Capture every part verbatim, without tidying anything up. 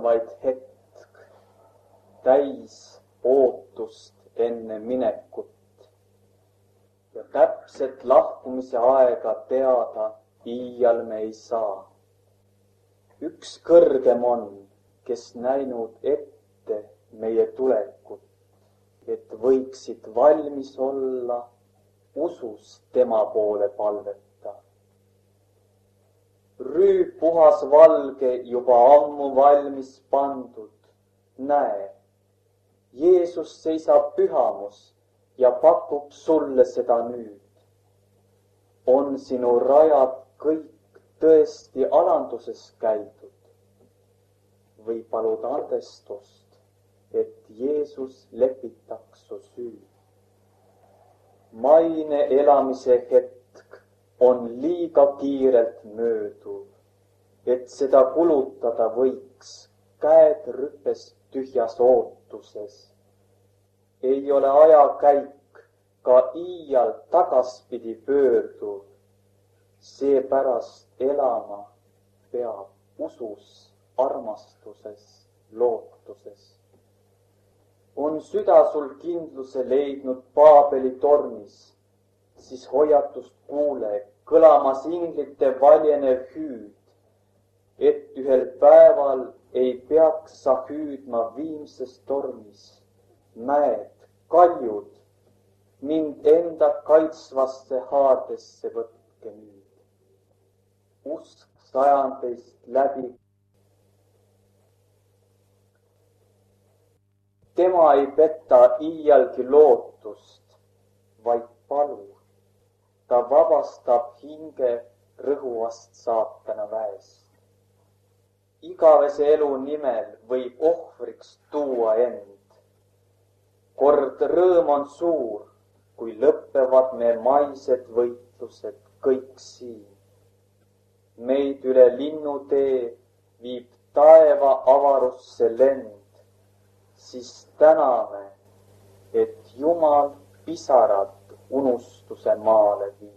vaid hetk, täis ootust enne minekut. Ja täpset lahkumise aega teada iial me ei saa. Üks kõrgem on, kes näinud ette meie tulekut, et võiksid valmis olla usus tema poole palveta. Rüüp puhas valge juba ammu valmis pandud. Näe, Jeesus seisab pühamus ja pakub sulle seda nüüd. On sinu rajad kõik tõesti alanduses käidud või palud andestust, et Jeesus lepitaks su süü. Maine elamise hetk on liiga kiirelt mööduv, et seda kulutada võiks käed rüpes tühjas ootuses. Ei ole ajakäik ka iial tagaspidi pöörduv, seepärast elama peab usus, armastuses, lootuses. On süda sul kindluse leidnud Paabeli tornis, siis hoiatust kuule, kõlamas inglite valjenev hüüd, et ühel päeval ei peaks sa hüüdma viimses tormis. Mäed, kaljud, mind enda kaitsvasse haardesse võtke nüüd. Usk sajandeist läbi. Tema ei peta iialgi lootust, vaid palu. Ta vabastab hinge rõhuvast saatana väest. Igavese elu nimel võib ohvriks tuua end. Kord rõõm on suur, kui lõppevad me maised võitlused kõik siin. Meid üle linnutee viib taeva avarusse lend, siis täname, et Jumal pisarad unustuse maale viib.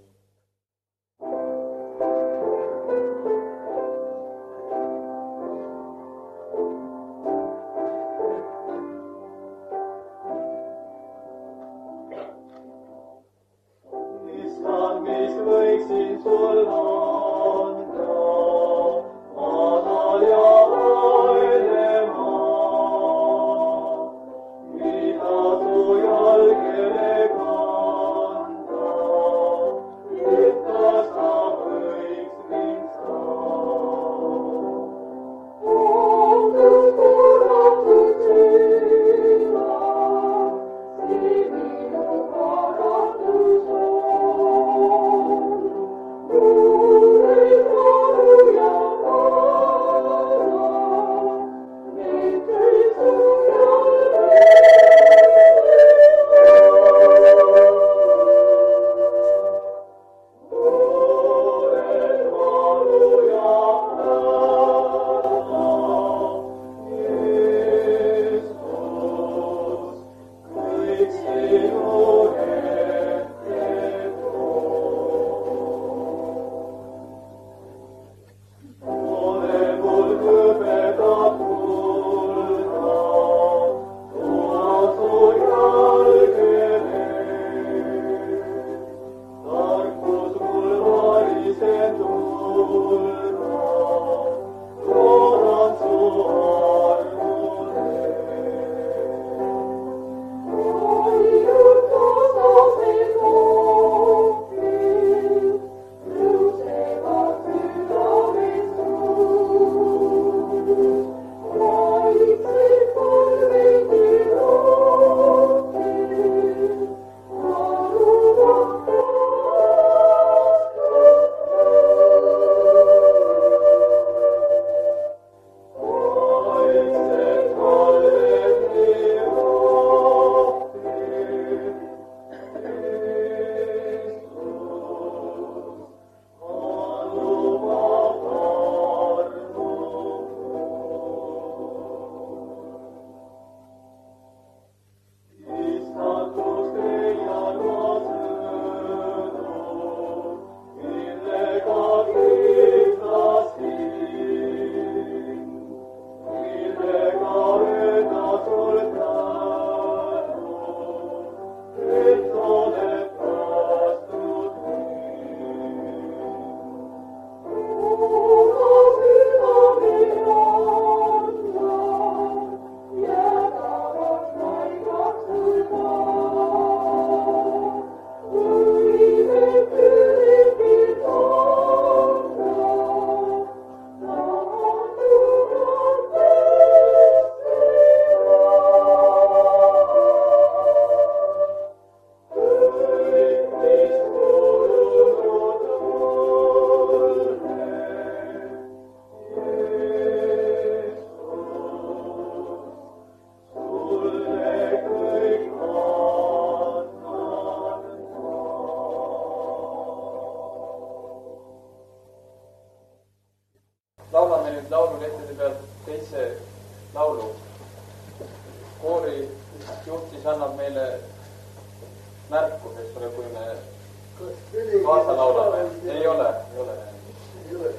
nüüd laululehtede pealt teise laulu. Koori juht siis annab meile märku, eks ole, kui me kaasa laulame. Ei ole, ei ole. Ei ole.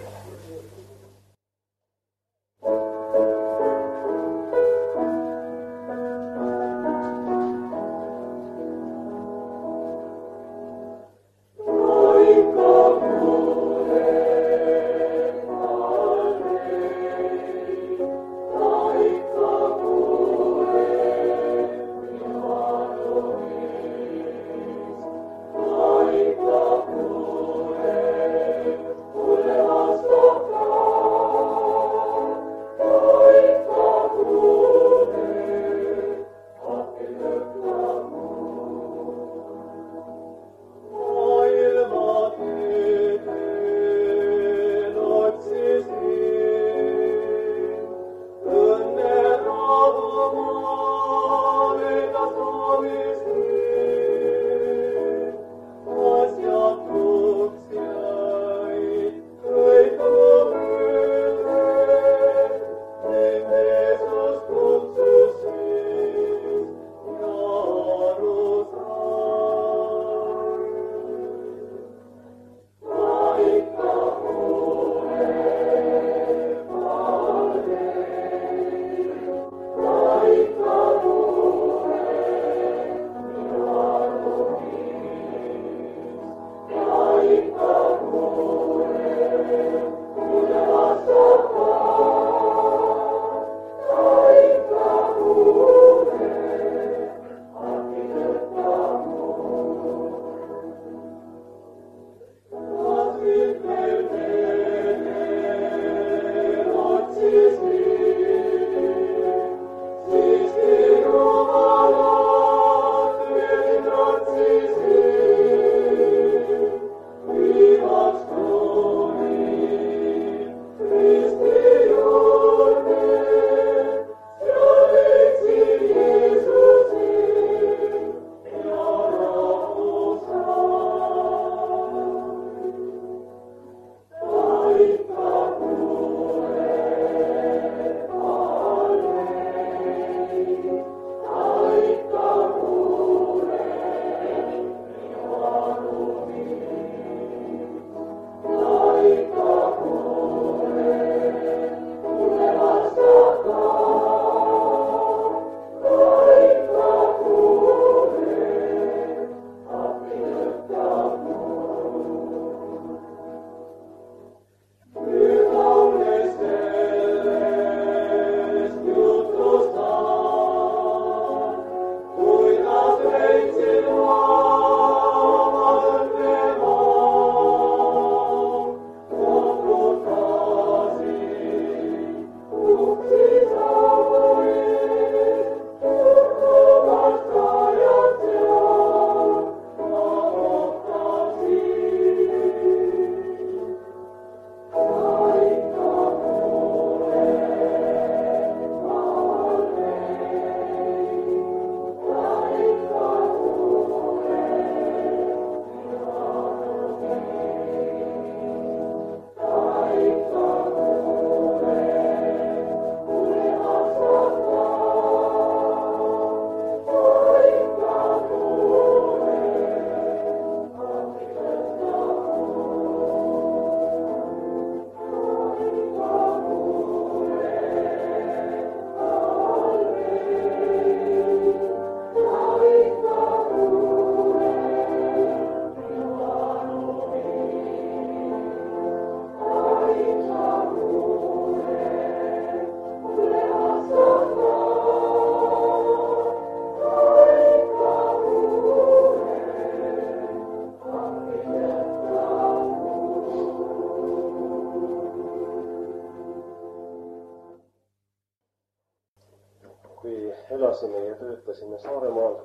elasime ja töötasime Saaremaal,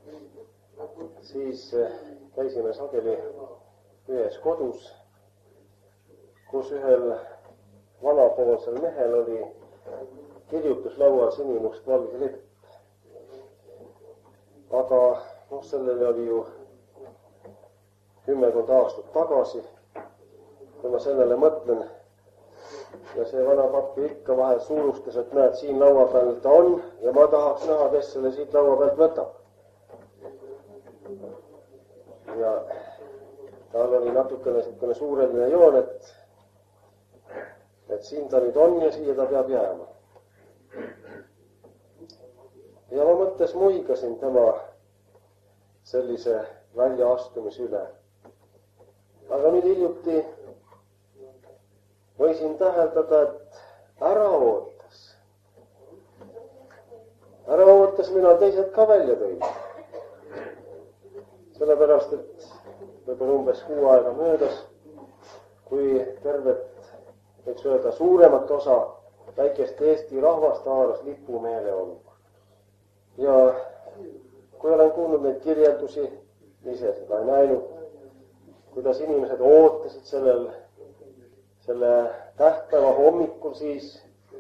siis käisime sageli ühes kodus, kus ühel vanapoolsel mehel oli kirjutuslaual sinimustvalge lipp. Aga noh, sellele oli ju kümmekond aastat tagasi. Kui ma sellele mõtlen, ja see vana papp ikka vahel suurustas, et näed, siin laua peal ta on ja ma tahaks näha, kes selle siit laua pealt võtab. Ja tal oli natukene siukene suureline joon, et, et siin ta nüüd on ja siia ta peab jääma. Ja ma mõttes muigasin tema sellise väljaastumise üle. Aga nüüd hiljuti võisin täheldada, et ära ootas. Ära ootas, millal teised ka välja tõid. Sellepärast, et võib-olla umbes kuu aega möödas, kui tervet, võiks öelda, suuremat osa väikest Eesti rahvast haaras lipumeeleolu. Ja kui olen kuulnud neid kirjeldusi, ise seda ei näinud, kuidas inimesed ootasid sellel, selle tähtpäeva hommikul siis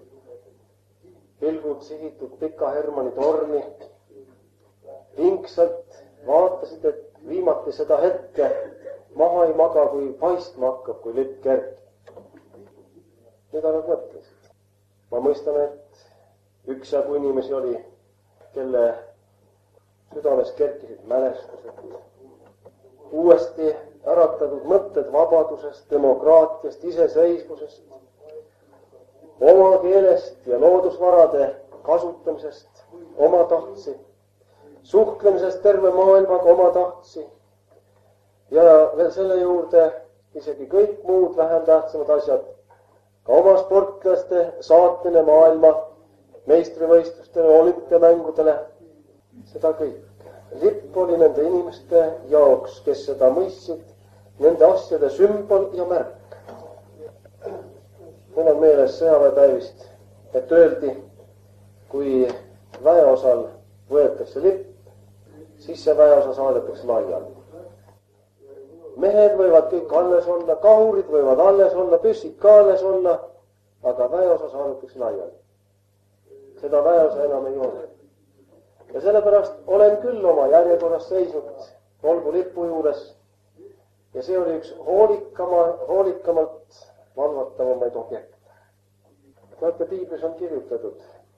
pilgud sihitud Pika Hermanni torni, pingsalt vaatasid, et viimati seda hetke maha ei maga, kui paistma hakkab, kui lipp kerkib. Mida nad mõtlesid? Ma mõistan, et üksjagu inimesi oli, kelle südames kerkisid mälestused, uuesti äratatud mõtted vabadusest, demokraatiast, iseseisvusest, oma keelest ja loodusvarade kasutamisest oma tahtsi, suhtlemisest terve maailmaga oma tahtsi ja veel selle juurde isegi kõik muud vähem tähtsamad asjad, ka oma sportlaste saatmine maailma meistrivõistlustele, olümpiamängudele, seda kõik. Lipp oli nende inimeste jaoks, kes seda mõistsid, nende asjade sümbol ja märk. Mul on meeles sõjaväepäevist, et öeldi, kui väeosal võetakse lipp, siis see väeosa saadetakse laiali. Mehed võivad kõik alles olla, kahurid võivad alles olla, püssid ka alles olla, aga väeosa saadetakse laiali. Seda väeosa enam ei ole. Ja sellepärast olen küll oma järjekorras seisnud olgu lipu juures ja see oli üks hoolikama, hoolikamalt valvatavamaid objekte. Vaata, piiblis on kirjutatud,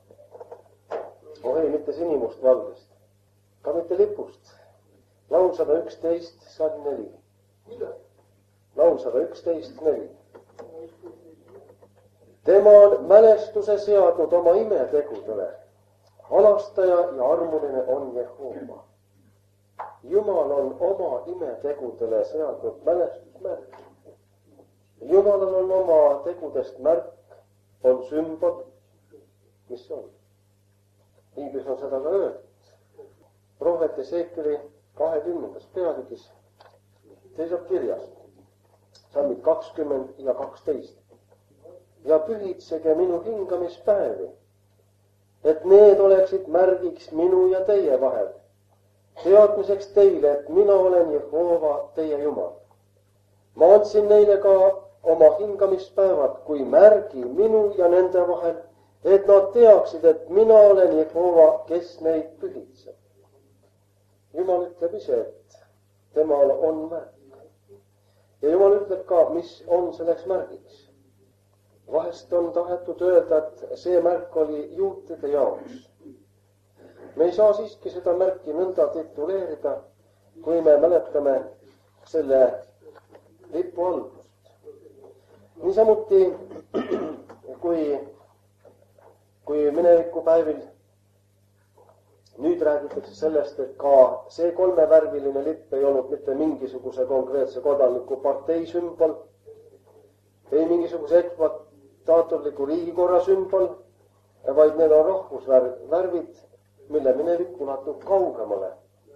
oh ei, mitte sinimust valgest, ka mitte lipust. Laul sada üksteist, salm neli. Laul sada üksteist, neli. Tema on mälestuse seadnud oma imetegudele. Alastaja ja armuline on Jehova. Jumal on oma imetegudele seadnud mälestusmärk. Jumalal on oma tegudest märk, on sümbol, mis on. Piiblis on seda ka öeldud. Prohvet Esekieli kahekümnendas peatükis seisab kirjas, salmid kakskümmend ja kaksteist. Ja pühitsege minu hingamispäevi, et need oleksid märgiks minu ja teie vahel, teadmiseks teile, et mina olen Jehova, teie Jumal. Ma andsin neile ka oma hingamispäevad kui märgi minu ja nende vahel, et nad teaksid, et mina olen Jehova, kes neid pühitseb. Jumal ütleb ise, et temal on märk. Ja Jumal ütleb ka, mis on selleks märgiks. Vahest on tahetud öelda, et see märk oli juutide jaoks. Me ei saa siiski seda märki nõnda tituleerida, kui me mäletame selle lipu algust. Niisamuti, kui, kui minevikupäevil nüüd räägitakse sellest, et ka see kolmevärviline lipp ei olnud mitte mingisuguse konkreetse kodaniku partei sümbol, ei mingisuguse ekspluataatorliku riigikorra sümbol, vaid need on rahvusvärvid, mille minevik ulatub kaugemale.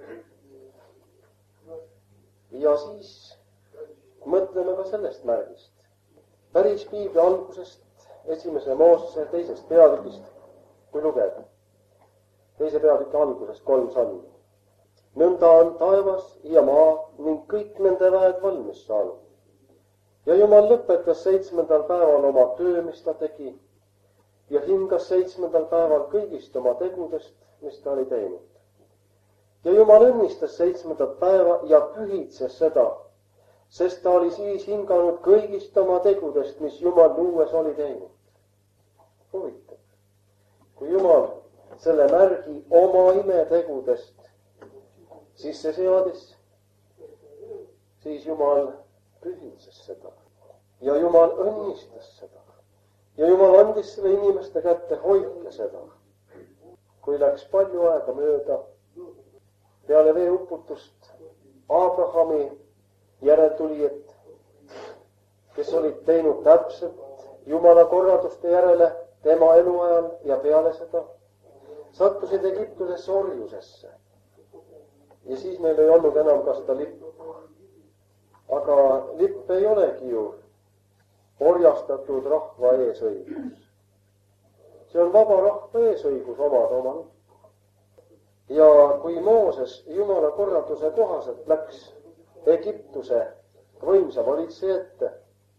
Ja siis mõtleme ka sellest märgist. Päris piibli algusest, esimese Moosese teisest peatükist, kui lugeda. Teise peatüki algusest kolm salmi. Nõnda on taevas ja maa ning kõik nende väed valmis saanud. Ja Jumal lõpetas seitsmendal päeval oma töö, mis ta tegi, ja hingas seitsmendal päeval kõigist oma tegudest, mis ta oli teinud. Ja Jumal õnnistas seitsmendat päeva ja pühitses seda, sest ta oli siis hinganud kõigist oma tegudest, mis Jumal luues oli teinud. Huvitav. Kui Jumal selle märgi oma imetegudest sisse seadis, siis Jumal pühitses seda ja Jumal õnnistas seda ja Jumal andis selle inimeste kätte, hoidke seda. Kui läks palju aega mööda peale veeuputust Abrahami järeltulijad, kes olid teinud täpselt Jumala korralduste järele tema eluajal ja peale seda, sattusid Egiptusesse orjusesse. Ja siis meil ei olnud enam ka seda lippu. Aga lipp ei olegi ju orjastatud rahva eesõigus. See on vaba rahva eesõigus omada oma lippu. Ja kui Mooses Jumala korralduse kohaselt läks Egiptuse võimsa valitseja ette,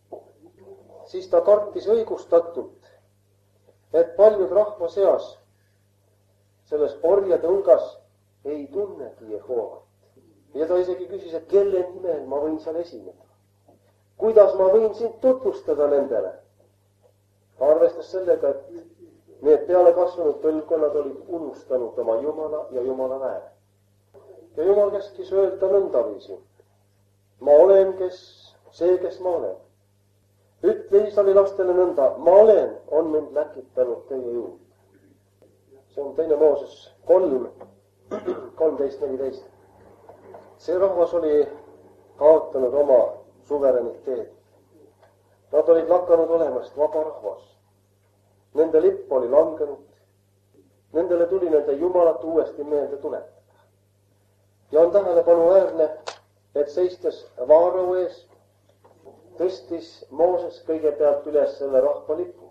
siis ta kartis õigustatult, et paljud rahva seas selles orjade hulgas ei tunnegi Jehovat. Ja ta isegi küsis, et kelle nimel ma võin seal esineda. Kuidas ma võin sind tutvustada nendele? Ta arvestas sellega, et need peale kasvanud põlvkonnad olid unustanud oma Jumala ja Jumala väe. Ja Jumal käskis öelda nõndaviisi. Ma olen, kes, see, kes ma olen. Ütle Iisraeli lastele nõnda, ma olen, on mind läkitanud teie juurde. See on teine Mooses kolm, kolmteist, neliteist. See rahvas oli kaotanud oma suvereniteet. Nad olid lakanud olemast vaba rahvas. Nende lipp oli langenud. Nendele tuli nende Jumalat uuesti meelde tuletada. Ja on tähelepanuväärne, et seistes Vaarao ees tõstis Mooses kõigepealt üles selle rahva lipu.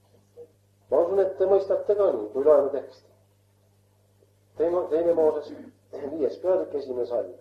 Ma usun, et te mõistate ka nii, kui loeme teksti. Teine, teine Mooses, viies pealik, esimene salm.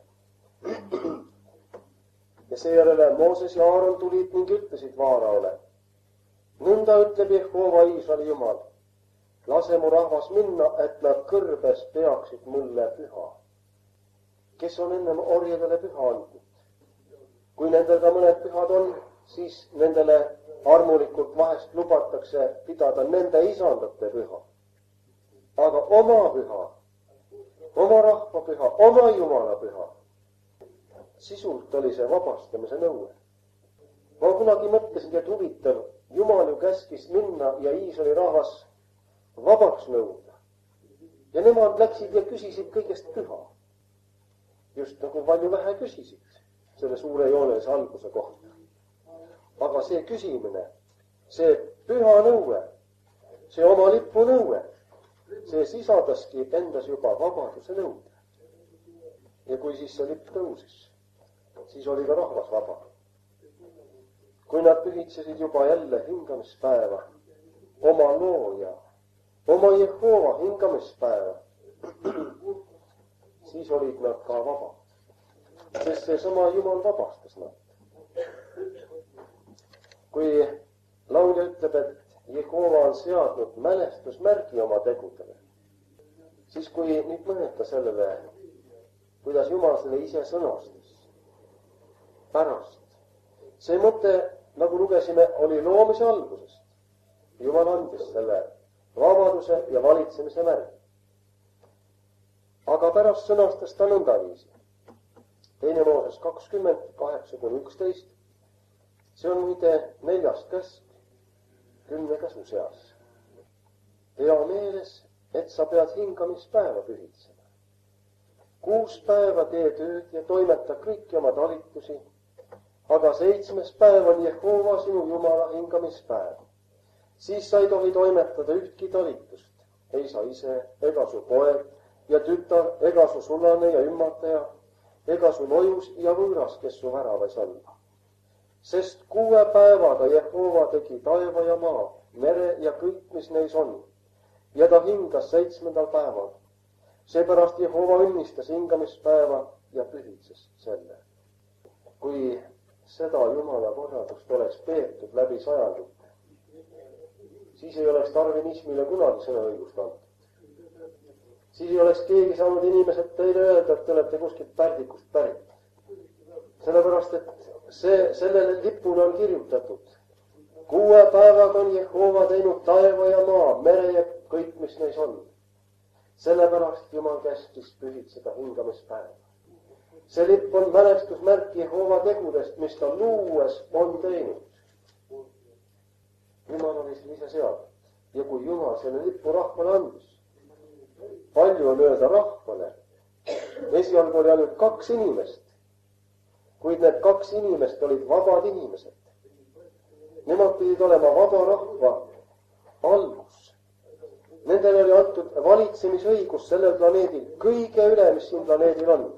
Ja seejärele Mooses ja Aaron tulid ning ütlesid Vaaraole. Nõnda ütleb Jehova Iisraeli Jumal. Lase mu rahvas minna, et nad kõrbes peaksid mulle püha. Kes on ennem orjadele püha andnud? Kui nendel ka mõned pühad on, siis nendele armulikult vahest lubatakse pidada nende isandate püha. Aga oma püha, oma rahva püha, oma Jumala püha, sisult oli see vabastamise nõue. Ma kunagi mõtlesin, et huvitav, Jumal ju käskis minna ja Iisraeli rahvas vabaks nõuda. Ja nemad läksid ja küsisid kõigest püha. Just nagu palju vähe küsisid selle suure joonelise alguse kohta. Aga see küsimine, see püha nõue, see oma lipu nõue, see sisaldaski endas juba vabaduse nõude. Ja kui siis see lipp tõusis, siis oli ka rahvas vaba. Kui nad pühitsesid juba jälle hingamispäeva, oma looja, oma Jehova hingamispäeva, siis olid nad ka vabad. Sest see sama Jumal vabastas nad. Kui laulja ütleb, et Jehova on seadnud mälestusmärgi oma tegudele, siis kui nüüd mõelda sellele, kuidas Jumal selle ise sõnastas, pärast. See mõte, nagu lugesime, oli loomise algusest. Jumal andis selle vabaduse ja valitsemise märgi. Aga pärast sõnastas ta nõndaviisi. Teine Mooses kakskümmend, kaheksa kuni üksteist. See on muide neljast käsk kümne käsu seas. Pea meeles, et sa pead hingamispäeva pühitsema. Kuus päeva tee tööd ja toimeta kõiki oma talitusi, aga seitsmes päev on Jehova sinu Jumala hingamispäev. Siis sa ei tohi toimetada ühtki talitust, ei sa ise, ega su poeg ja tütar, ega su sulane ja ümmataja, ega su lojus ja võõras, kes su väravas on. Sest kuue päevaga Jehova tegi taeva ja maa, mere ja kõik, mis neis on. Ja ta hingas seitsmendal päeval. Seepärast Jehova õnnistas hingamispäeva ja pühitses selle. Kui seda Jumala korraldust oleks peetud läbi sajandite, siis ei oleks darwinismile kunagi sõnaõigust antud. Siis ei oleks keegi saanud inimesed teile öelda, et te olete kuskilt pärdikust pärit. Sellepärast, et see, sellele lipule on kirjutatud. Kuue päevaga on Jehova teinud taeva ja maa, mere ja kõik, mis neis on. Sellepärast Jumal käskis pühitseda hingamispäeva. See lipp on mälestusmärk Jehova tegudest, mis ta luues on teinud. Jumal oli selle ise seadnud. Ja kui Jumal selle lippu rahvale andis, palju on öelda rahvale. Esialgu oli ainult kaks inimest, kuid need kaks inimest olid vabad inimesed. Nemad pidid olema vaba rahva algus. Nendel oli antud valitsemisõigus sellel planeedil, kõige üle, mis siin planeedil on.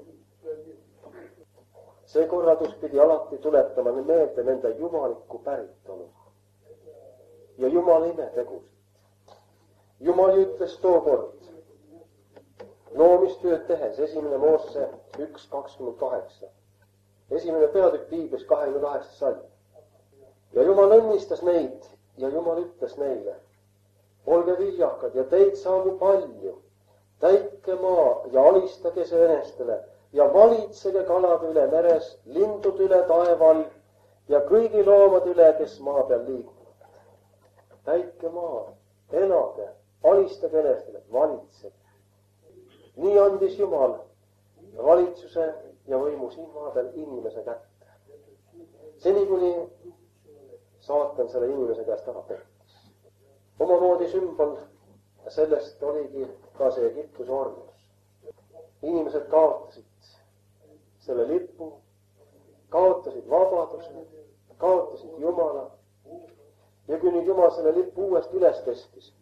See korraldus pidi alati tuletama meelde nende jumalikku päritolu ja Jumala imetegusid. Jumal ütles tookord loomistööd tehes, esimene Moosese üks kakskümmend kaheksa. Esimene peatükk Piiblis kahekümne kaheksas salm. Ja Jumal õnnistas neid ja Jumal ütles neile, olge viljakad ja teid saagu palju, täitke maa ja alistage see enestele ja valitsege kalade üle meres, lindude üle taeval ja kõigi loomade üle, kes maa peal liiguvad. Täitke maa, elage, alistage enestele, valitsege. Nii andis Jumal valitsuse ja võimu siin maa peal inimese kätte. Seni kuni saatan selle inimese käest ära pettis. Omamoodi sümbol sellest oligi ka see Egiptuse orjus. Inimesed kaotasid selle lipu, kaotasid vabaduse, kaotasid Jumala. Ja kui nüüd Jumal selle lipu uuesti üles tõstis,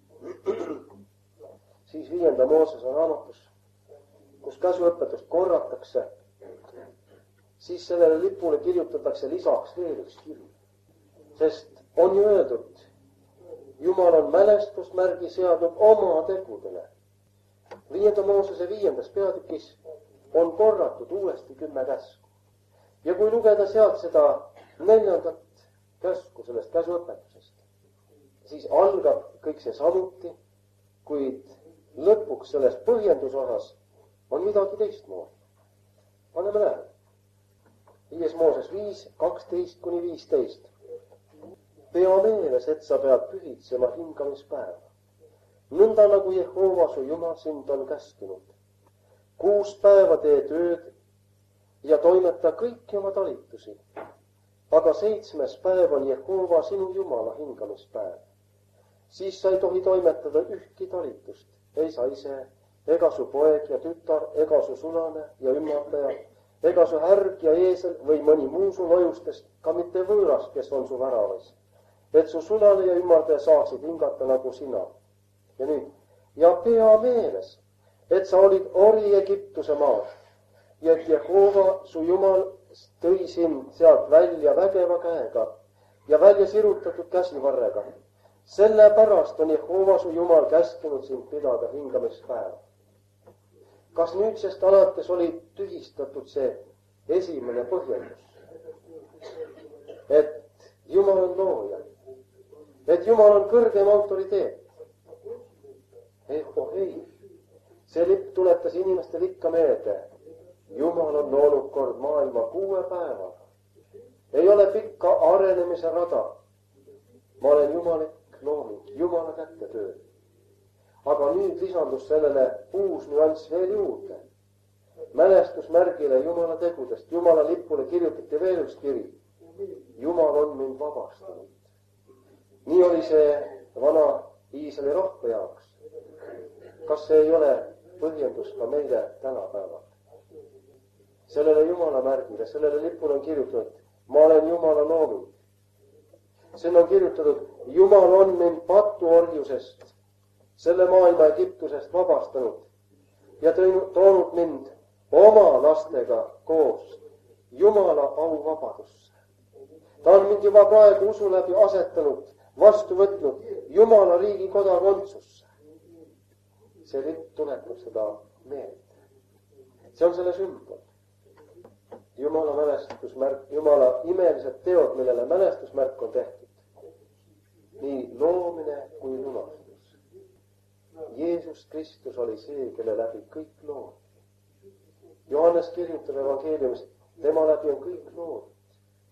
siis viienda Moosese raamatus, kus käsuõpetust korratakse, siis sellele lipule kirjutatakse lisaks veel üks kiri. Sest on ju öeldud, Jumal on mälestusmärgi seadnud oma tegudele. Viienda Moosese viiendas peatükis on korratud uuesti kümme käsku. Ja kui lugeda sealt seda neljandat käsku sellest käsuõpetusest, siis algab kõik see samuti, kuid lõpuks selles põhjendusosas on midagi teistmoodi. Paneme läheb. Viies Mooses viis, kaksteist kuni viisteist. Pea meeles, et sa pead pühitsema hingamispäeva. Nõnda nagu Jehova su Jumal sind on käskinud. Kuus päeva tee tööd ja toimeta kõiki oma talitusi. Aga seitsmes päev on Jehova sinu Jumala hingamispäev. Siis sa ei tohi toimetada ühtki talitust. Ei sa ise, ega su poeg ja tütar, ega su sulane ja ümardaja, ega su härg ja eesel või mõni muu su lojustest, ka mitte võõras, kes on su väravas. Et su sulane ja ümardaja saaksid hingata nagu sina. Ja nüüd, ja pea meeles, et sa olid ori Egiptuse maal ja et Jehova su Jumal tõi sind sealt välja vägeva käega ja välja sirutatud käsivarrega. Sellepärast on Jehova su Jumal käskinud sind pidada hingamispäeva. Kas nüüdsest alates oli tühistatud see esimene põhjendus? Et Jumal on looja. Et Jumal on kõrgem autoriteet. Ei, oh ei. See lipp tuletas inimestele ikka meelde. Jumal on loonud kord maailma kuue päevaga. Ei ole pikka arenemise rada. Ma olen jumalik looming, Jumala kätte töö. Aga nüüd lisandus sellele uus nüanss veel juurde. Mälestusmärgile Jumala tegudest, Jumala lipule kirjutati veel üks kiri. Jumal on mind vabastanud. Nii oli see vana Iisraeli rahva jaoks. Kas see ei ole põhjendus ka meile tänapäeval? Sellele Jumala märgile, sellele lipule on kirjutatud, ma olen Jumala looming. Sinna on kirjutatud, Jumal on mind patuorjusest, selle maailma Egiptusest vabastanud ja toonud mind oma lastega koos Jumala auvabadusse. Ta on mind juba praegu usu läbi asetanud, vastu võtnud Jumala riigi kodakondsusse. See lipp tuletab seda meelde. See on selle sümbol. Jumala mälestusmärk, Jumala imelised teod, millele mälestusmärk on tehtud. Nii loomine kui lunastus. Jeesus Kristus oli see, kelle läbi kõik lood. Johannes kirjutab evangeeliumis, tema läbi on kõik lood.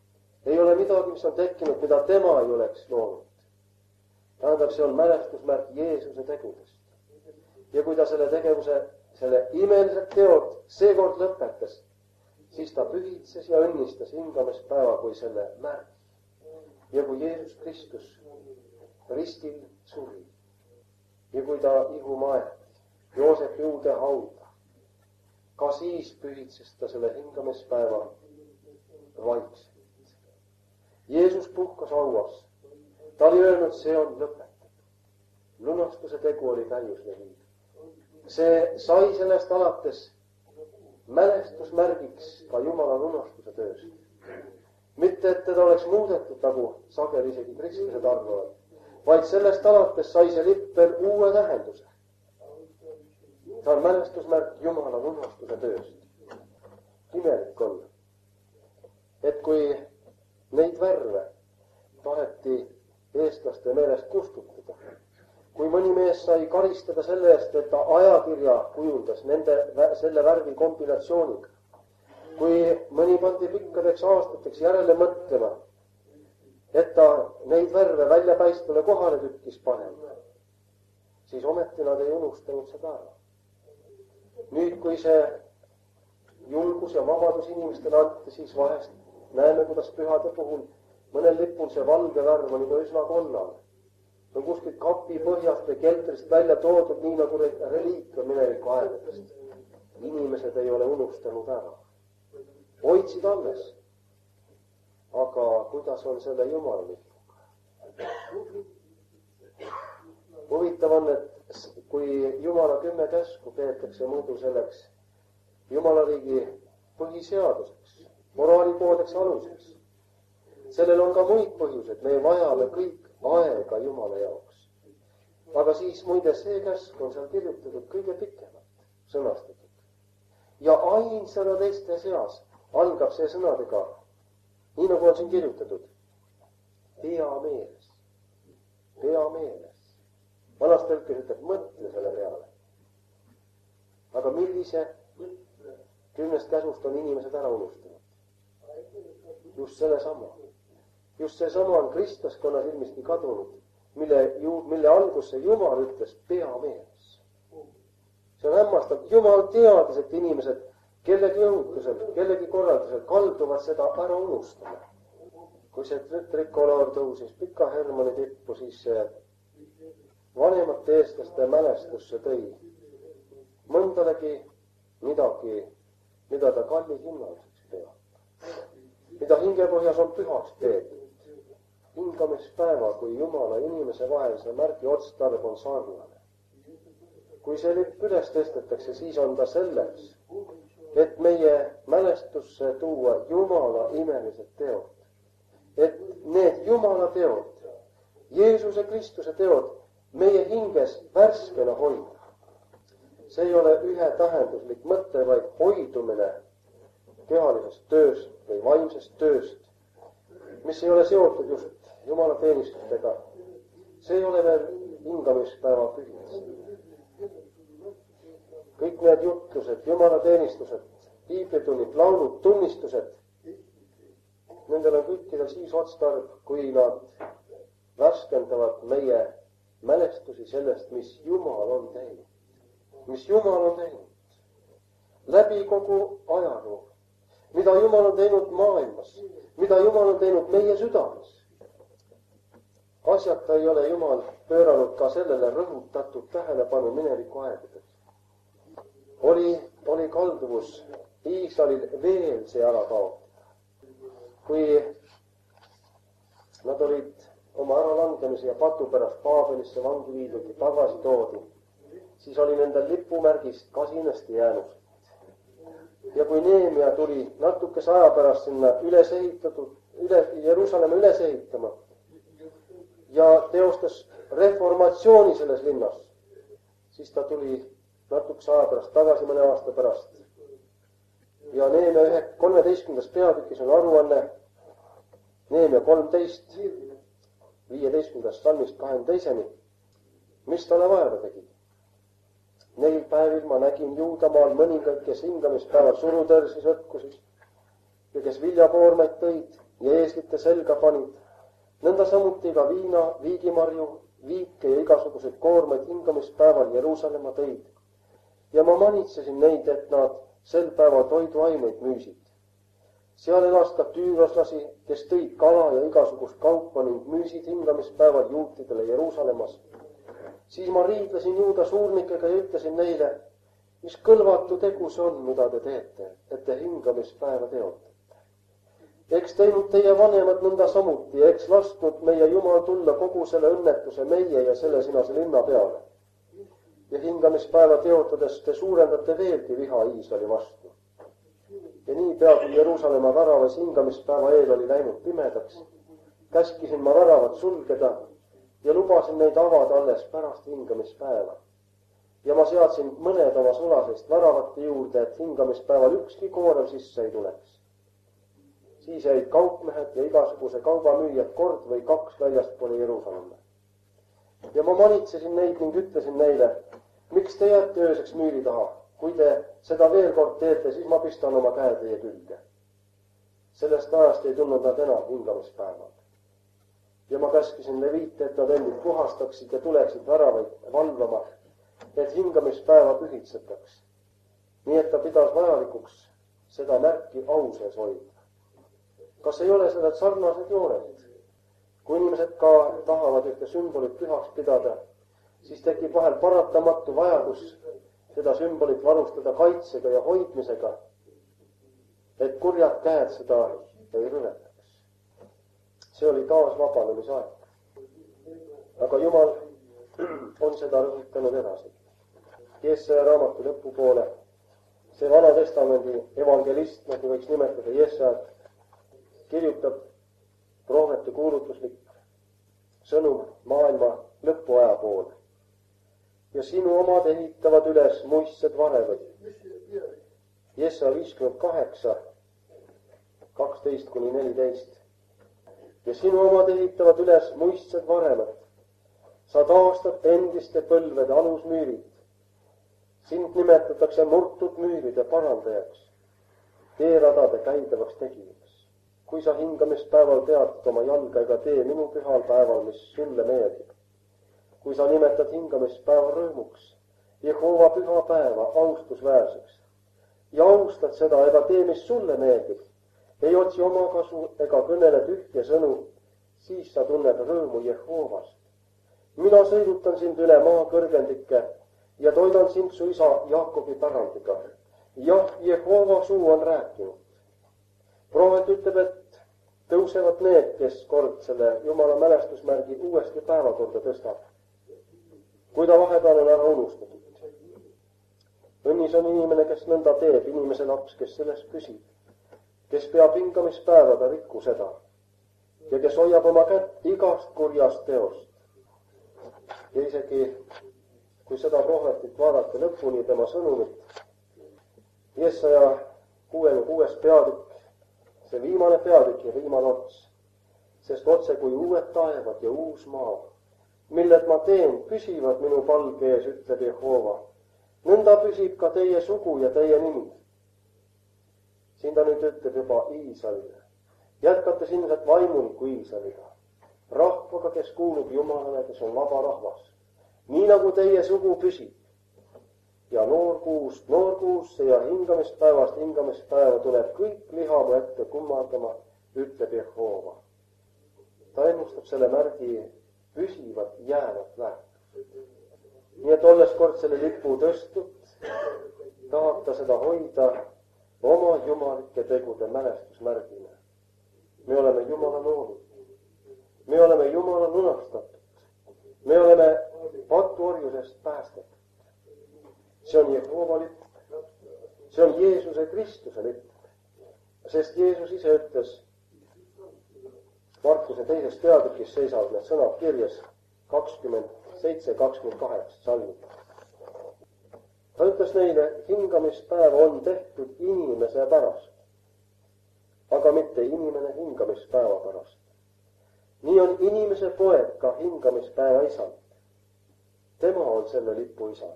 ei ole midagi, mis on tekkinud, mida tema ei oleks loonud. Tähendab, see on mälestusmärk Jeesuse tegudest. Ja kui ta selle tegevuse, selle imelised teod seekord lõpetas, siis ta pühitses ja õnnistas hingamispäeva kui selle märgi. Ja kui Jeesus Kristus ristil suri ja kui ta ihuma aeti Joosepi uude hauda, ka siis pühitses ta selle hingamispäeva vaikselt. Jeesus puhkas hauas. Ta oli öelnud, see on lõpetatud. Lunastuse tegu oli täiuslik. See sai sellest alates mälestusmärgiks ka Jumala lunastuse tööst. Mitte, et teda oleks muudetud, nagu sageli isegi kristlased arvavad, vaid sellest alates sai see lipp veel uue tähenduse. Ta on mälestusmärk Jumala lunastuse tööst. Imelik on, et kui neid värve taheti eestlaste meelest kustutada, kui mõni mees sai karistada selle eest, et ta ajakirja kujundas nende, selle värvi kombinatsiooniga, kui mõni pandi pikkadeks aastateks järele mõtlema, et ta neid värve väljapäistvale kohale tükkis panema, siis ometi nad ei unustanud seda ära. Nüüd, kui see julgus ja vabadus inimestele anti, siis vahest näeme, kuidas pühade puhul mõnel lipul see valge värv on juba üsna kollane. See on kuskilt kapi põhjast või keltrist välja toodud, nii nagu reliikvia mineviku aegadest. Inimesed ei ole unustanud ära. Hoidsid alles. Aga kuidas on selle Jumala lipuga? Huvitav on, et kui Jumala kümme käsku peetakse muidu selleks Jumala riigi põhiseaduseks, moraalipoodeks aluseks. Sellel on ka muid põhjused, me vajame kõik aega Jumala jaoks. Aga siis muide see käsk on seal kirjutatud kõige pikemalt sõnastatud. Ja ainsana teiste seas algab see sõnadega, nii nagu on siin kirjutatud, pea meeles, pea meeles. Vanas tõlkes ütleb, mõtle selle peale. Aga millise kümnest käsust on inimesed ära unustanud? Just selle sama. Just see sama on kristlaskonna silmisti kadunud, mille, mille algusse Jumal ütles pea meeles. See on hämmastav. Jumal teadis, et inimesed kellegi õhutusel, kellegi korraldusel kalduvad seda ära unustama. Kui see trikoloor tõusis Pika Hermanni tippu, siis see vanemate eestlaste mälestusse tõi mõndalegi midagi, mida ta kalli hinnaliseks peab. Mida hingepõhjas on pühaks peetud. Hingamispäeva, kui Jumala inimese vahelise märgi otstarb on sarnane. Kui see lipp üles tõstetakse, siis on ta selleks, et meie mälestusse tuua Jumala imelised teod. Et need Jumala teod, Jeesuse Kristuse teod, meie hinges värskena hoida. See ei ole ühetähenduslik mõte, vaid hoidumine kehalisest tööst või vaimsest tööst, mis ei ole seotud just Jumala teenistustega. See ei ole veel hingamispäeva pühits. Kõik need jutlused, Jumala teenistused, piiblitunnid, laulud, tunnistused, nendel on kõikidel siis otstarb, kui nad värskendavad meie mälestusi sellest, mis Jumal on teinud. Mis Jumal on teinud. Läbi kogu ajaloo. Mida Jumal on teinud maailmas. Mida Jumal on teinud meie südames. Asjata ei ole Jumal pööranud ka sellele rõhutatud tähelepanu mineviku aegadel. Oli, oli kalduvus Iisraelil veel see ära kaotada. Kui nad olid oma äralangemise ja patu pärast Paabelisse vangi viidud ja tagasi toodi, siis oli nendel lipumärgist kasinasti jäänud. Ja kui Neemia tuli natukese aja pärast sinna üles ehitatud, üle, Jeruusalemma üles ehitama ja teostas reformatsiooni selles linnas, siis ta tuli natukese aja pärast tagasi mõne aasta pärast. Ja Neemia ühe kolmeteistkümnendas peatükis on aruanne Neemia kolmteist, viieteistkümnendast salmist kahekümne teiseni, mis talle vaeva tegi. Neil päevil ma nägin Juudamaal mõningaid, kes hingamispäeval surutõrsi sõtkusid ja kes viljakoormeid tõid ja eeslite selga panid, nõnda samuti ka viina, viigimarju, viike ja igasuguseid koormaid hingamispäeval Jeruusalemma tõid. Ja ma manitsesin neid, et nad sel päeval toiduaineid müüsid. Seal elas ka tüüroslasi, kes tõid kala ja igasugust kaupa ning müüsid hingamispäeval juutidele Jeruusalemmas. Siis ma riidlesin juuda suurnikega ja ütlesin neile, mis kõlvatu tegu see on, mida te teete, et te hingamispäeva teotate. Eks teinud teie vanemad nõnda samuti, eks lasknud meie Jumal tulla kogu selle õnnetuse meie ja selle sinase linna peale. Ja hingamispäeva teotades te suurendate veelgi viha Iisraeli vastu. Ja nii pea, kui Jeruusalemma väravas hingamispäeva eel oli läinud pimedaks, käskisin ma väravad sulgeda ja lubasin neid avada alles pärast hingamispäeva. Ja ma seadsin mõned oma sulasest väravate juurde, et hingamispäeval ükski koorev sisse ei tuleks. Siis jäid kaupmehed ja igasuguse kaubamüüjad kord või kaks väljastpoole Jeruusalemma. Ja ma manitsesin neid ning ütlesin neile, miks te jääte ööseks müüri taha? Kui te seda veel kord teete, siis ma pistan oma käe teie külge. Sellest ajast ei tulnud nad enam hingamispäeval. Ja ma käskisin leviite, et nad endid puhastaksid ja tuleksid väravaid valvama, et hingamispäeva pühitsetaks. Nii et ta pidas vajalikuks seda märki au sees hoida. Kas ei ole sellel sarnased jooned? Kui inimesed ka tahavad ühte sümbolit pühaks pidada, siis tekib vahel paratamatu vajadus seda sümbolit varustada kaitsega ja hoidmisega, et kurjad käed seda ei rüvetaks. See oli taas vabanemise aeg. Aga Jumal on seda rõhutanud edasi. Jesaja raamatu lõpupoole, see Vana Testamendi evangelist, nagu võiks nimetada Jesajat, kirjutab prohveti kuulutuslik sõnum maailma lõpuaja poole. Ja sinu omad ehitavad üles muistsed varemed. Jesaja viiskümmend kaheksa, kaksteist kuni neliteist. Ja sinu omad ehitavad üles muistsed varemed. Sa taastad endiste põlvede alusmüürid. Sind nimetatakse murtud müüride parandajaks, teeradade käidavaks tegijaks. Kui sa hingamispäeval peatad oma jalga ega tee minu pühal päeval, mis sulle meeldib. Kui sa nimetad hingamispäeva rõõmuks, Jehova püha päeva austusväärseks ja austad seda ega tee, mis sulle meeldib, ei otsi oma kasu ega kõnele tühje sõnu, siis sa tunned rõõmu Jehovast. Mina sõidutan sind üle maa kõrgendike ja toidan sind su isa Jaakobi pärandiga. Jah, Jehova suu on rääkinud. Prohvet ütleb, et tõusevad need, kes kord selle Jumala mälestusmärgi uuesti päevakorda tõstab, kui ta vahepeal on ära unustatud. Õnnis on inimene, kes nõnda teeb, inimese laps, kes selles püsib, kes peab hingamispäevada rikku seda ja kes hoiab oma kätt igast kurjast teost. Ja isegi, kui seda prohvetit vaadata lõpuni tema sõnumit, Jesaja kuuekümne kuues peatükk, see viimane peatükk ja viimane ots, sest otse kui uued taevad ja uus maa, milled ma teen, püsivad minu palge ees, ütleb Jehova. Nõnda püsib ka teie sugu ja teie nimi. Siin ta nüüd ütleb juba Iisraelile. Jätkates ilmselt vaimuliku Iisraeliga, rahvaga, kes kuulub Jumalale, kes on vaba rahvas. Nii nagu teie sugu püsib. Ja noorkuust noorkuusse ja hingamispäevast hingamispäeva tuleb kõik liha mu ette kummardama, ütleb Jehova. Ta ennustab selle märgi püsivat jäävat väärtust. Nii et olles kord selle lipu tõstud, tahab ta seda hoida oma jumalike tegude mälestusmärgina. Me oleme Jumala loonud. Me oleme Jumala lunastatud. Me oleme patuorjusest päästetud. See on Jehova lipp. See on Jeesuse Kristuse lipp. Sest Jeesus ise ütles, Markuse teises peatükis seisavad need sõnad kirjas kakskümmend seitse kakskümmend kaheksa salmid. Ta ütles neile, hingamispäev on tehtud inimese pärast, aga mitte inimene hingamispäeva pärast. Nii on inimese poeg ka hingamispäeva isand. Tema on selle lipu isand.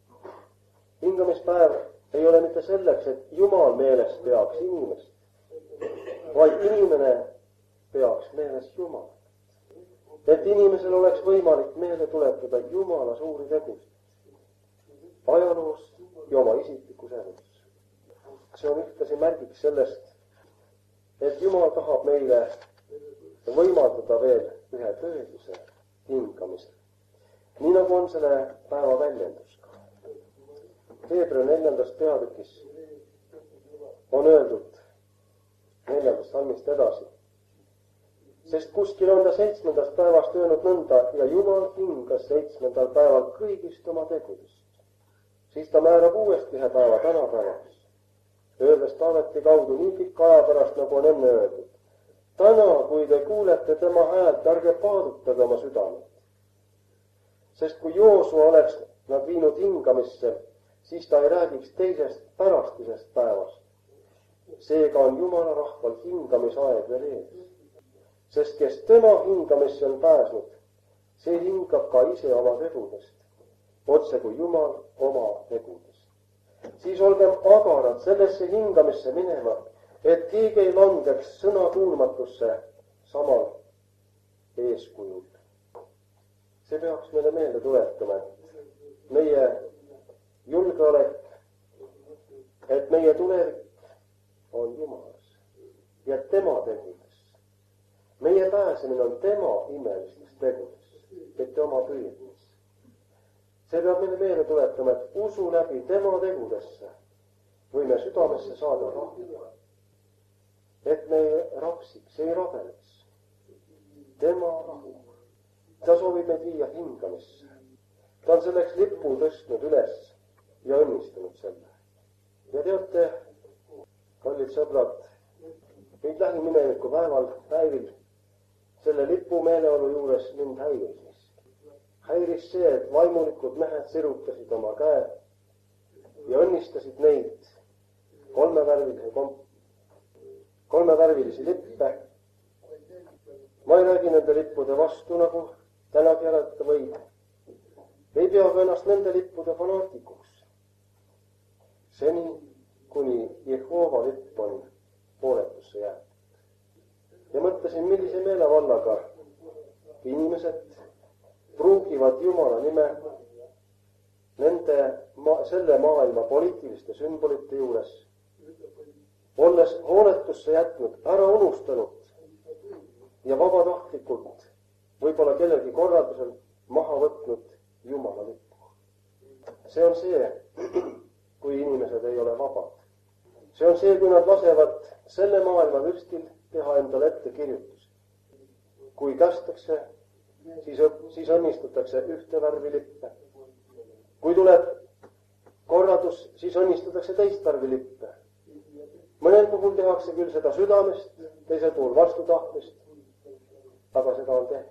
Hingamispäev ei ole mitte selleks, et Jumal meeles peaks inimest, vaid inimene peaks meeles Jumalat. Et inimesel oleks võimalik meelde tuletada Jumala suuri tegusid ajaloos ja oma isiklikus elus. See on ühtlasi märgiks sellest, et Jumal tahab meile võimaldada veel ühe tõelise hingamise. Nii nagu on selle päeva väljendus ka. Hebra neljandas peatükis on öeldud neljandast salmist edasi. Sest kuskil on ta seitsmendast päevast öelnud nõnda ja Jumal hingas seitsmendal päeval kõigist oma tegudest. Siis ta määrab uuesti ühe päeva tänapäevaks. Öeldes Taaveti kaudu nii pikka aja pärast, nagu on enne öeldud. Täna, kui te kuulete tema häält, ärge paadutage oma südamed. Sest kui Joosua oleks nad viinud hingamisse, siis ta ei räägiks teisest pärastisest päevast. Seega on Jumala rahval hingamisaeg veel ees. Sest kes tema hingamisse on pääsnud, see hingab ka ise oma tegudest, otse kui Jumal oma tegudest. Siis olgem agarad sellesse hingamisse minema, et keegi ei langeks sõna kuulmatusse samal eeskujul. See peaks meile meelde tuletama, et meie julgeolek, et meie tulevik on Jumalas ja tema tegudes. Meie pääsemine on tema imelistes tegudes, mitte oma püüdmis. See peab meile meelde tuletama, et usu läbi tema tegudesse võime südamesse saada rahu. Et me ei rapsiks, ei rabeleks. Tema rahu. Ta soovib meid viia hingamisse. Ta on selleks lipu tõstnud üles ja õnnistanud selle. Ja teate, kallid sõbrad, nüüd lähimineviku päeval, päevil, selle lipu meeleolu juures mind häiris. Häiris see, et vaimulikud mehed sirutasid oma käe ja õnnistasid neid kolmevärvilise komp- kolmevärvilisi lippe. Ma ei räägi nende lippude vastu, nagu tänagi järelda võib. Ei pea ka ennast nende lippude fanaatikuks. Seni, kuni Jehova lipp on hooletusse jäänud. Ja mõtlesin, millise meelevallaga inimesed pruugivad Jumala nime nende ma- selle maailma poliitiliste sümbolite juures, olles hooletusse jätnud, ära unustanud ja vabatahtlikult võib-olla kellelgi korraldusel maha võtnud Jumala lippu. See on see, kui inimesed ei ole vabad. See on see, kui nad lasevad selle maailma vürstil teha endale ette kirjutusi. Kui kästakse, siis, siis õnnistatakse ühte värvi lippe. Kui tuleb korraldus, siis õnnistatakse teist värvi lippe. Mõnel puhul tehakse küll seda südamest, teisel puhul vastutahtmist, aga seda on tehtud.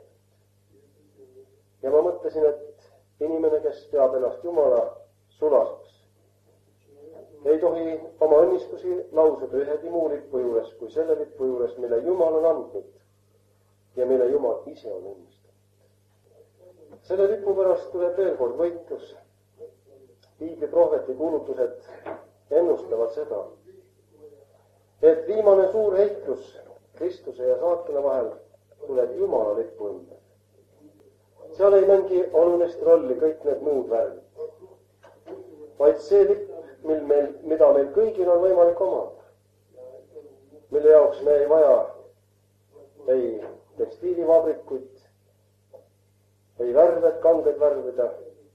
Ja ma mõtlesin, et inimene, kes peab ennast Jumala sulaseks, ei tohi oma õnnistusi lausada ühegi muu lippu juures kui selle lippu juures, mille Jumal on andnud ja mille Jumal ise on õnnistanud. Selle lipu pärast tuleb veel kord võitlus. Piibli prohveti kuulutused ennustavad seda, et viimane suur heitlus Kristuse ja saatana vahel tuleb Jumala lipu ümber. Seal ei mängi olulist rolli kõik need muud värvid, vaid see lipp, mil meil, mida meil kõigil on võimalik omada, mille jaoks me ei vaja ei tekstiilivabrikuid, ei värved, kangeid värvida.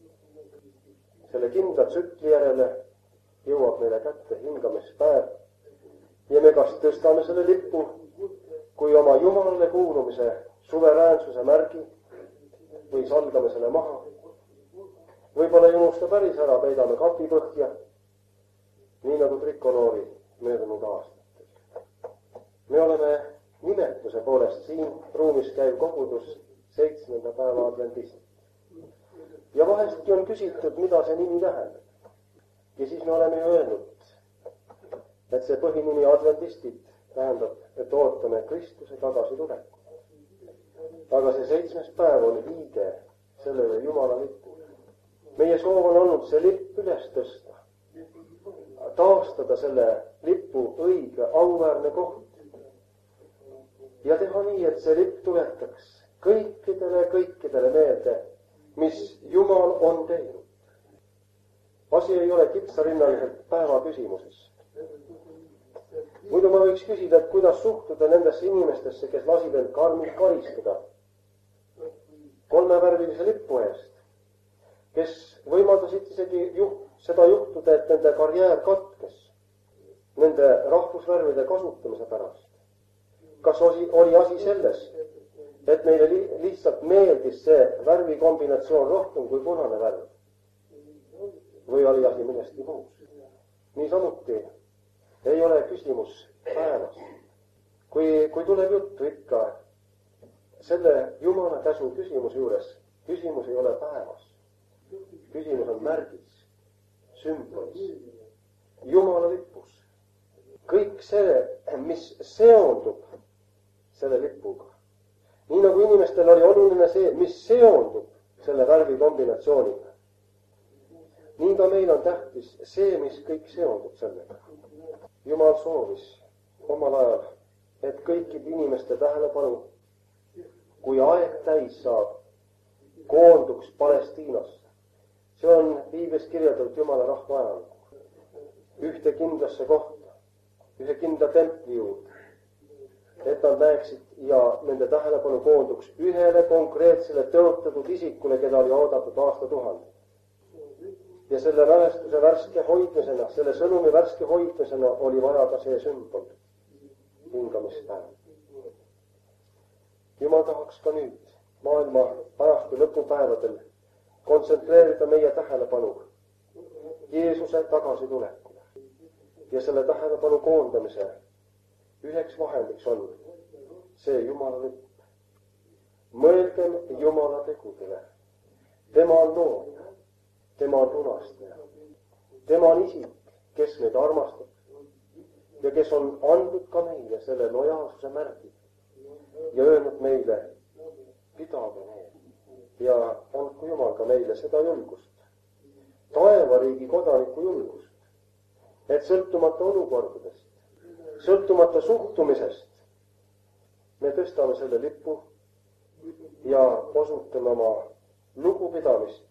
Selle kindla tsükli järele jõuab meile kätte hingamispäev ja me kas tõstame selle lippu kui oma Jumalale kuulumise suveräänsuse märgi või salgame selle maha. Võib-olla ei unusta päris ära, peidame kapi põhja, nii nagu trikoloori möödunud aastatel. Me oleme nimetuse poolest siin ruumis käiv kogudus seitsmenda päeva adventist. Ja vahestki on küsitud, mida see nimi tähendab. Ja siis me oleme ju öelnud, et see põhinimi adventistid tähendab, et ootame Kristuse tagasi tulekut. Aga see seitsmes päev on viide sellele Jumala lipule. Meie soov on olnud see lipp üles tõsta, taastada selle lipu õige auväärne koht ja teha nii, et see lipp tuletaks kõikidele, kõikidele meelde, mis Jumal on teinud. Asi ei ole kitsarinnaliselt päeva küsimuses. Muidu ma võiks küsida, et kuidas suhtuda nendesse inimestesse, kes lasid end karmilt karistada kolmevärvilise lippu eest, kes võimaldasid isegi juht, seda juhtuda, et nende karjäär katkes nende rahvusvärvide kasutamise pärast. Kas oli, oli asi selles, et neile li, lihtsalt meeldis see värvikombinatsioon rohkem kui punane värv? Või oli asi millestki muus? Niisamuti ei ole küsimus päevas. Kui, kui tuleb juttu ikka selle Jumala käsu küsimuse juures, küsimus ei ole päevas. Küsimus on märgis, sümbolis, Jumala lipus. Kõik see, mis seondub selle lipuga. Nii nagu inimestel oli oluline see, mis seondub selle värvi kombinatsiooniga. Nii ka meil on tähtis see, mis kõik seondub sellega. Jumal soovis omal ajal, et kõikide inimeste tähelepanu, kui aeg täis saab, koonduks Palestiinasse. See on Piiblis kirjeldatud Jumala rahva ajalugu. Ühte kindlasse kohta, ühe kindla templi juurde, et nad näeksid ja nende tähelepanu koonduks ühele konkreetsele tõotatud isikule, keda oli oodatud aastatuhande. Ja selle mälestuse värske hoidmisena, selle sõnumi värske hoidmisena oli vaja ka see sümbol, hingamispäev. Jumal tahaks ka nüüd maailma ajastu lõpupäevadel kontsentreerida meie tähelepanu Jeesuse tagasitulekule. Ja selle tähelepanu koondamise üheks vahendiks on see Jumala lipp. Mõelgem Jumala tegudele. Tema on loom, tema on lunastaja. Tema on isik, kes meid armastab ja kes on andnud ka meile selle lojaalsuse märgi ja öelnud meile, pidage need. Ja andku Jumal ka meile seda julgust, taevariigi kodaniku julgust, et sõltumata olukordadest, sõltumata suhtumisest, me tõstame selle lipu ja osutame oma lugupidamist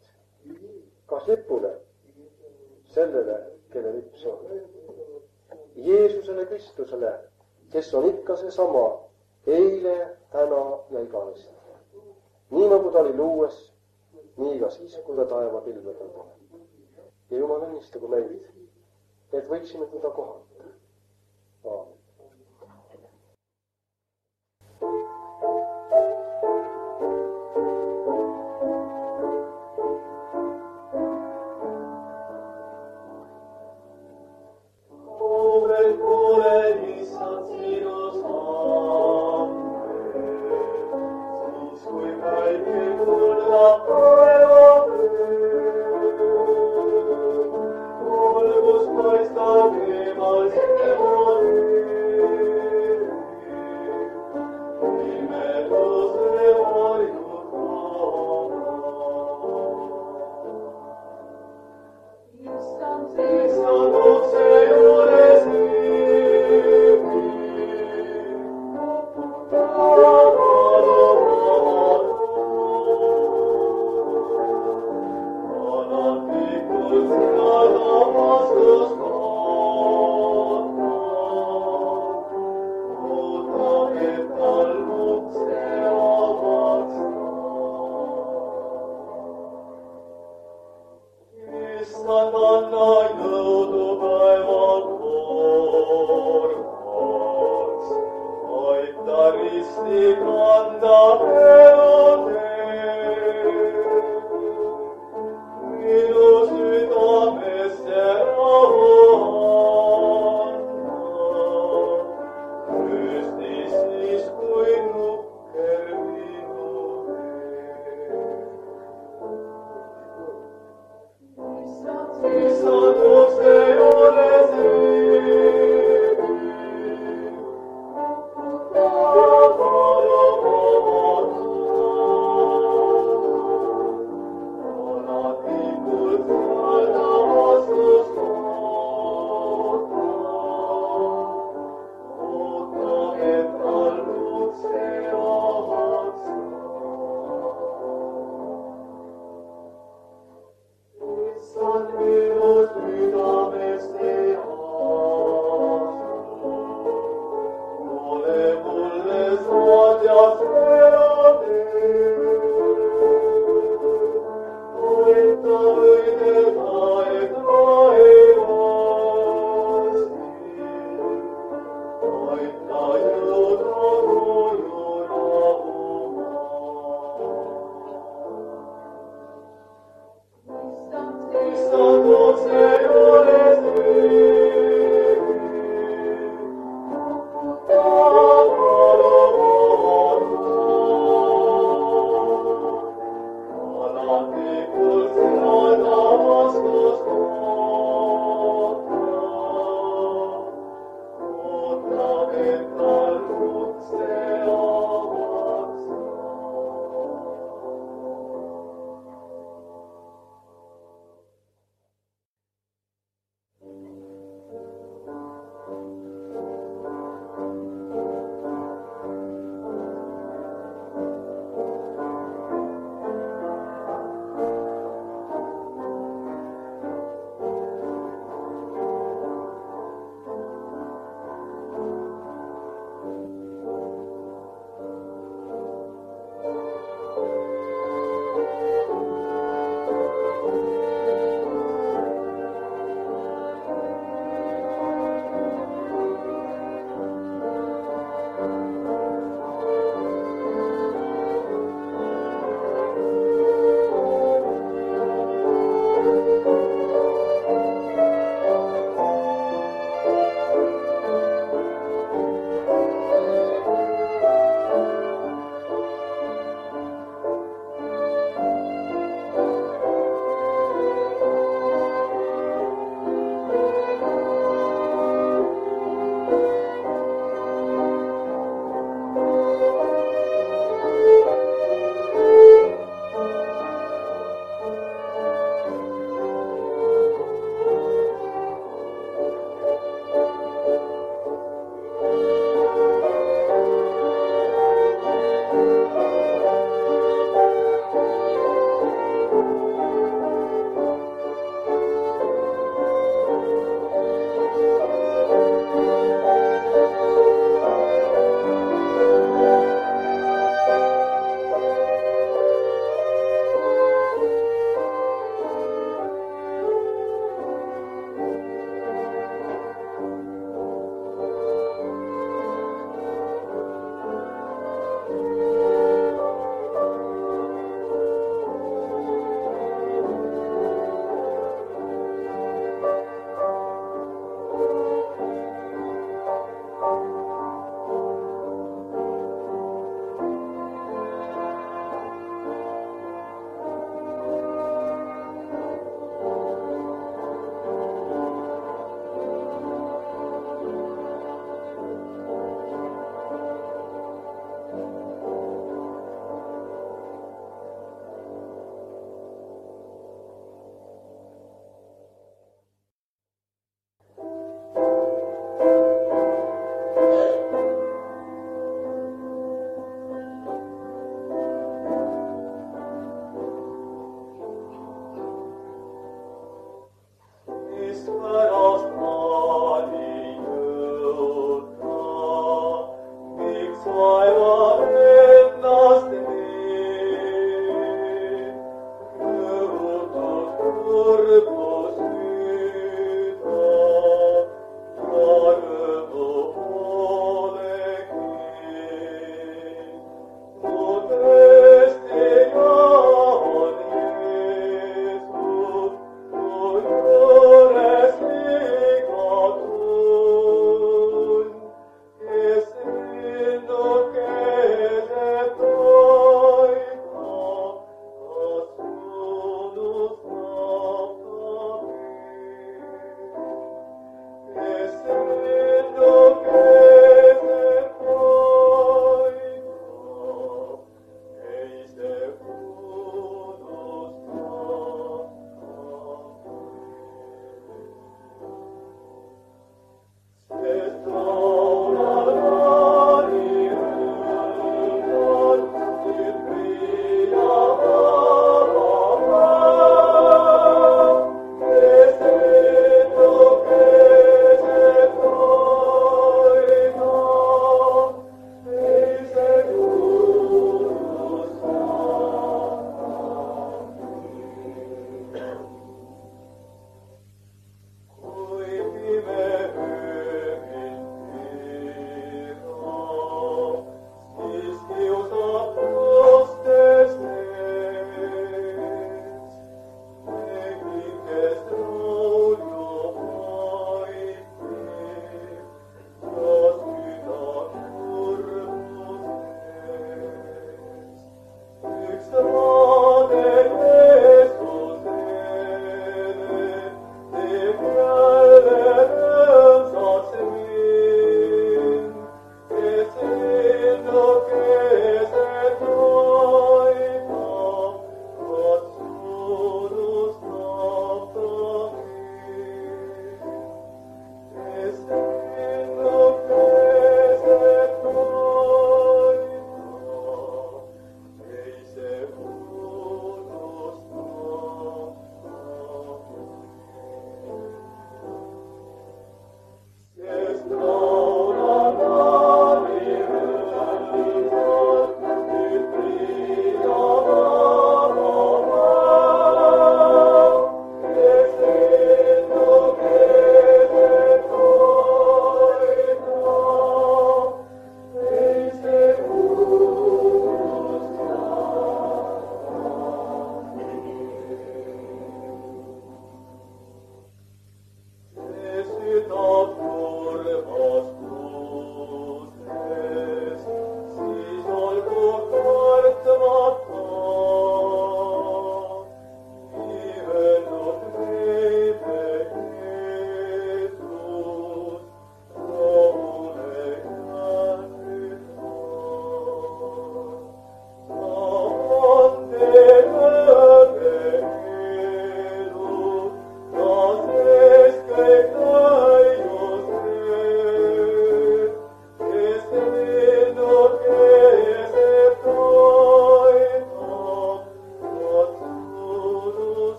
kas lipule, sellele, kelle lipp see on. Jeesusele Kristusele, kes on ikka seesama eile, täna ja igavesti. Nii nagu ta oli luues, nii ka siis, kui ta taeva pilvedel tuleb. Ja Jumal õnnistagu meid, et võiksime teda kohata. Aamen. Oh,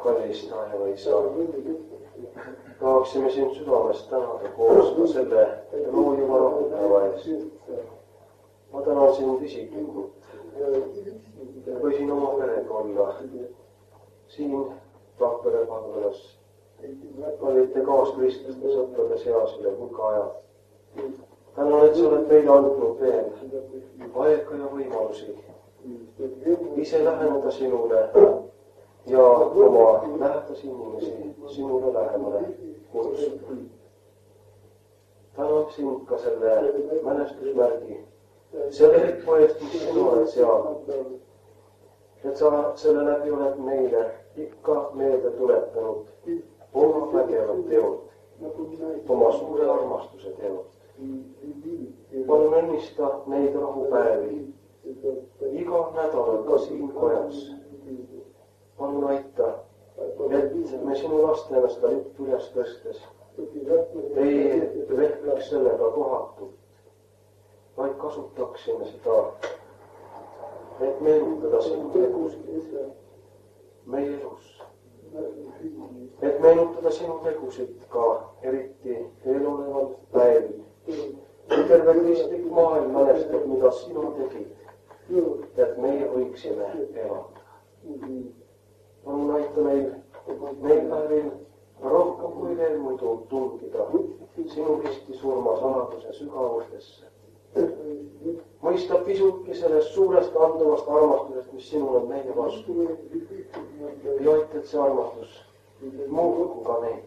kallis taeva isa, tahaksime sind südamest tänada koos ka selle loojuva rahupäeva eest. Ma tänan sind isiklikult. Võisin oma perega olla siin Rakvere palvelas. Olite kaaskristlaste sõprade seas üle hulga ajad. Tänan, et sa oled meile andnud veel aega ja võimalusi ise läheneda sinule ja oma lähedasi inimesi sinule lähemale kutsuda. Tänan sind ka selle mälestusmärgi, selle lipu eest, mis sinu oled seadnud, et sa selle läbi oled meile ikka meelde tuletanud oma vägevat teod, oma suure armastuse teod. Palun õnnista neid rahupäevi iga nädalal ka siin kojas. Palun aita, et me sinu lastena seda juttu üles tõstes ei vehkleks sellega kohatult, vaid kasutaksime seda, et meenutada sinu tegusid meie elus. Et meenutada sinu tegusid ka eriti eeloleval päevil. Terve kristlik maailm mälestab, mida sinu tegid, et meie võiksime elada. Palun aita meil neil päevil rohkem kui veel muidu tungida sinu risti surma saladuse sügavustesse. Mõista pisutki sellest suurest anduvast armastusest, mis sinul on meie vastu. Ja aita, et see armastus muutugu ka neid.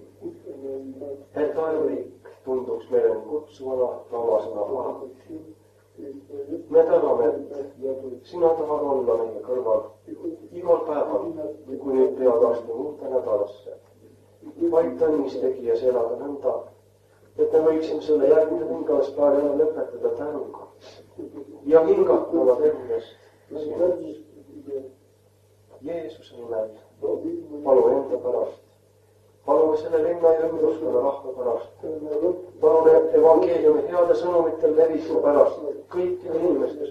Et taevariik tunduks meile kutsuvana, tamasena vahel. Me täname, et sina tahad olla meie kõrval igal päeval, kui nüüd pead astuma uute nädalasse. Aita õnnis tegijas elada nõnda, et me võiksime selle järgmine hingaspäeva lõpetada tänuga ja hingata oma tervest sinust. Jeesuse nimel palu enda pärast. Palume selle linna ja ümbruskonna rahva pärast. Palume evangeeliumi heade sõnumitel levisu pärast kõikide inimeste